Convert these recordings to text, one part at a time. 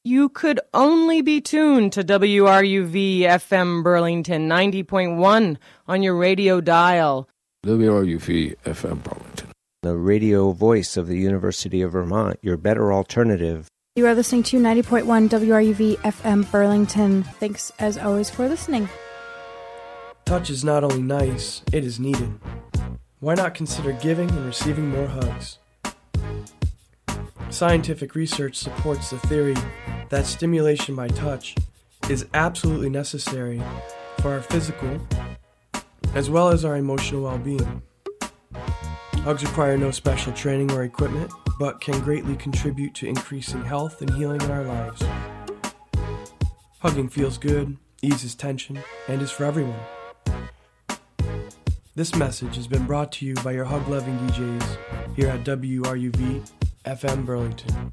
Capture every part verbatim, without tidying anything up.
You could only be tuned to W R U V F M Burlington ninety point one on your radio dial. W R U V F M Burlington, the radio voice of the University of Vermont, your better alternative. You are listening to ninety point one W R U V F M Burlington. Thanks, as always, for listening. Touch is not only nice, it is needed. Why not consider giving and receiving more hugs? Scientific research supports the theory that stimulation by touch is absolutely necessary for our physical as well as our emotional well-being. Hugs require no special training or equipment, but can greatly contribute to increasing health and healing in our lives. Hugging feels good, eases tension, and is for everyone. This message has been brought to you by your hug-loving D Js here at W R U V F M Burlington.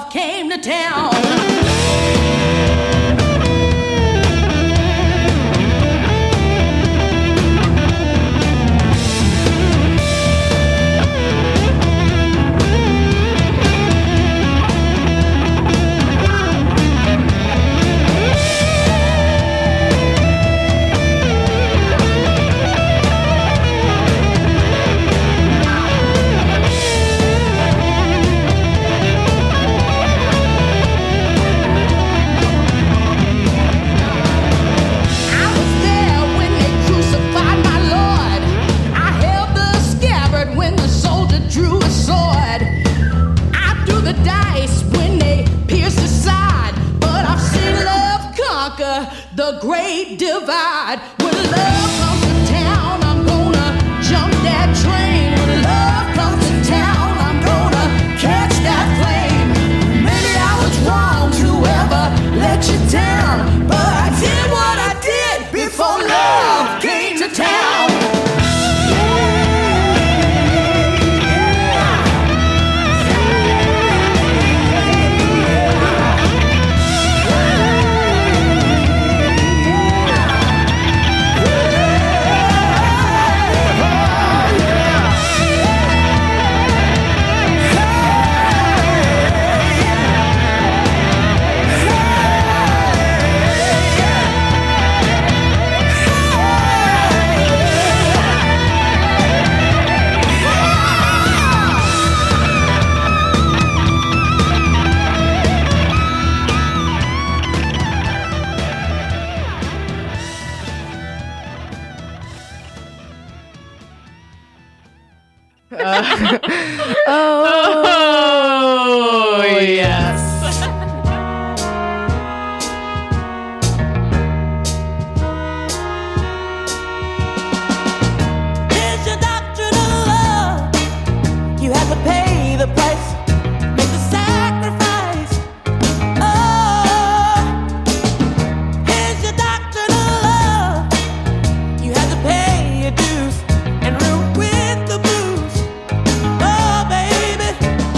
love came to town. The great divide. When love comes to town, I'm gonna jump that train. When love comes to town, I'm gonna catch that flame. Maybe I was wrong to ever let you down, but I did what I did before love came to town. Oh, yes. Here's your doctrine of love. You have to pay the price, make the sacrifice. Oh, here's your doctrine of love. You have to pay your dues and root with the blues. Oh, baby.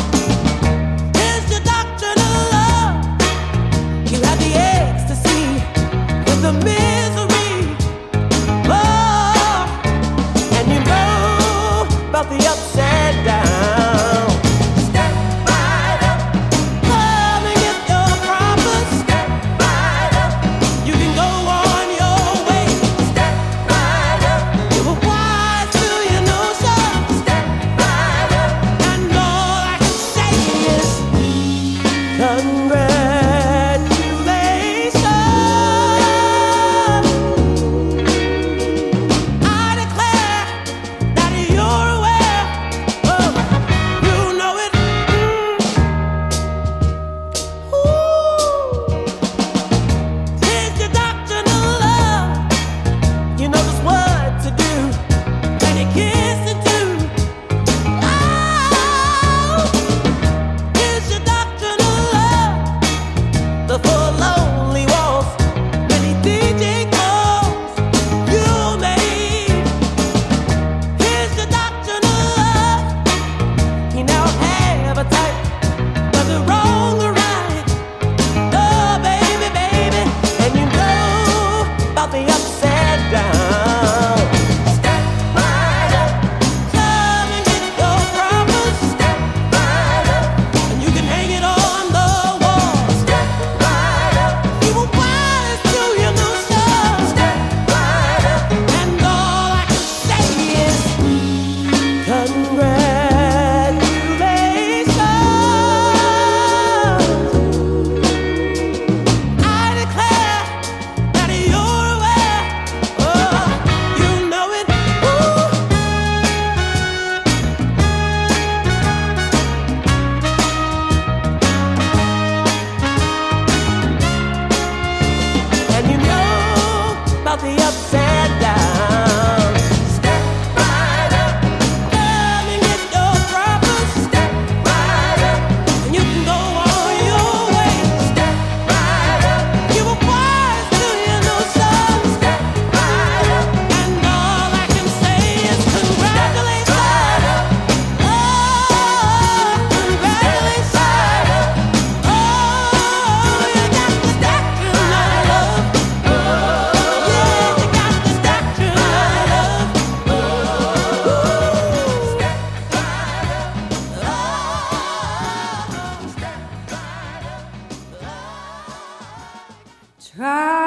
try.